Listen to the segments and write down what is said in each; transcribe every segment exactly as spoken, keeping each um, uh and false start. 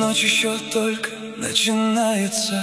ночь еще только начинается.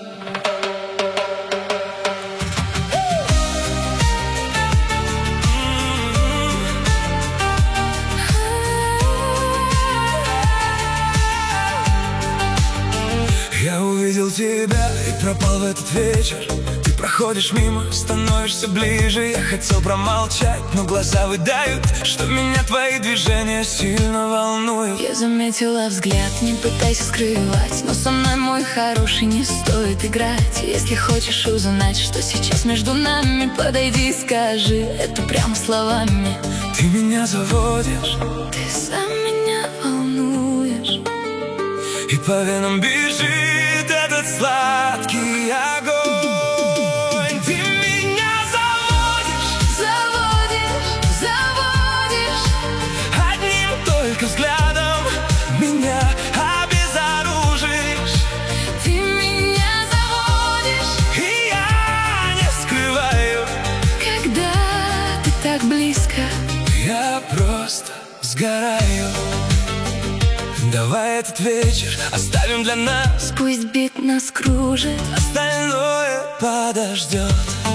Я увидел тебя и пропал в этот вечер. Ты проходишь мимо, становишься ближе. Я хотел промолчать, но глаза выдают, что меня твои движения сильно волнуют. Я заметила взгляд, не пытайся скрывать, но со мной, мой хороший, не стоит играть. Если хочешь узнать, что сейчас между нами, подойди и скажи это прямо словами. Ты меня заводишь, ты сам меня волнуешь, и по венам бежит этот сладкий огонь. Ты меня заводишь, заводишь, заводишь. Одним только взглядом меня обезоружишь. Ты меня заводишь, и я не скрываю, когда ты так близко. Я просто сгораю. Давай этот вечер оставим для нас, пусть бит нас кружит, остальное подождет.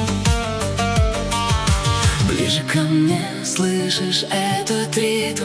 Ближе ко мне, слышишь этот ритм?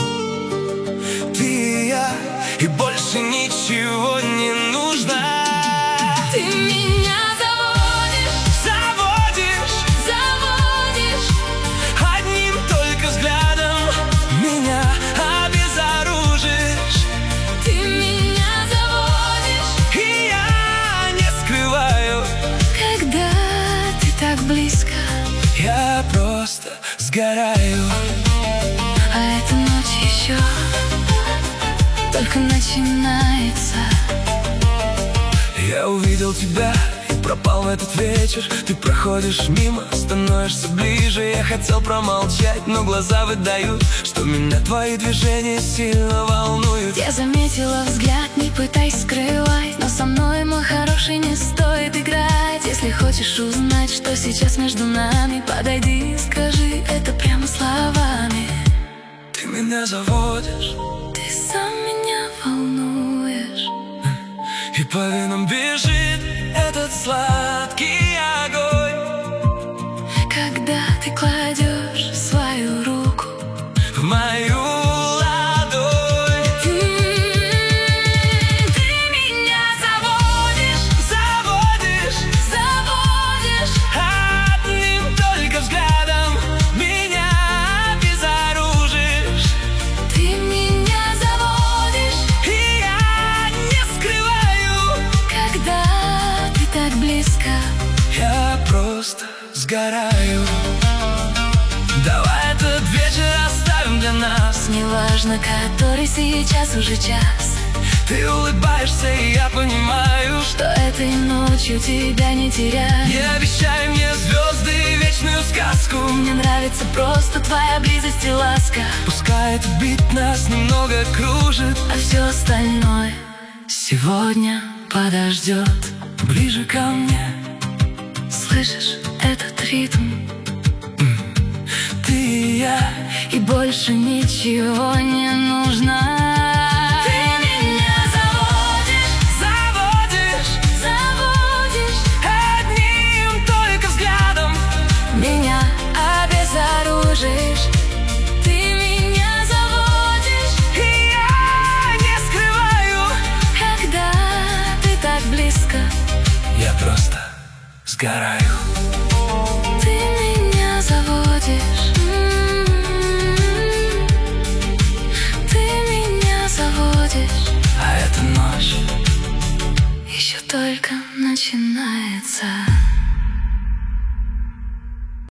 Ты и я, и больше ничего не нужно. Ты меня заводишь, заводишь, заводишь. Одним только взглядом меня обезоружишь. Ты меня заводишь, и я не скрываю, когда ты так близко. Я просто сгораю. А эта ночь еще только начинается. Я увидел тебя и пропал в этот вечер. Ты проходишь мимо, становишься ближе. Я хотел промолчать, но глаза выдают, что меня твои движения сильно волнуют. Я заметила взгляд, не пытайся скрывать, но со мной, мой хороший, не стоит играть. Если хочешь узнать, что сейчас между нами, подойди и скажи это прямо словами. Ты меня заводишь, ты сам меня волнуешь, и по венам бежит этот сладкий огонь. когда ты кладешь свою руку в мою ладонь. Ты, ты меня заводишь, заводишь, заводишь. Одним только взглядом меня обезоружишь. Ты меня заводишь, и я не скрываю, когда ты так близко. Я просто сгораю. Давай этот вечер оставим для нас, Неважно, который сейчас уже час. ты улыбаешься, и я понимаю, что этой ночью тебя не терять. не обещай мне звезды и вечную сказку. Мне нравится просто твоя близость и ласка. Пускай этот бит нас немного кружит, а все остальное сегодня подождет. Ближе ко мне, слышишь этот ритм? Ты и я, и больше ничего не нужно. Ты меня заводишь, заводишь, заводишь. Одним только взглядом меня обезоружишь. Ты меня заводишь, и я не скрываю, когда ты так близко. Я просто сгораю. Ты меня заводишь, ты меня заводишь, а эта ночь еще только начинается.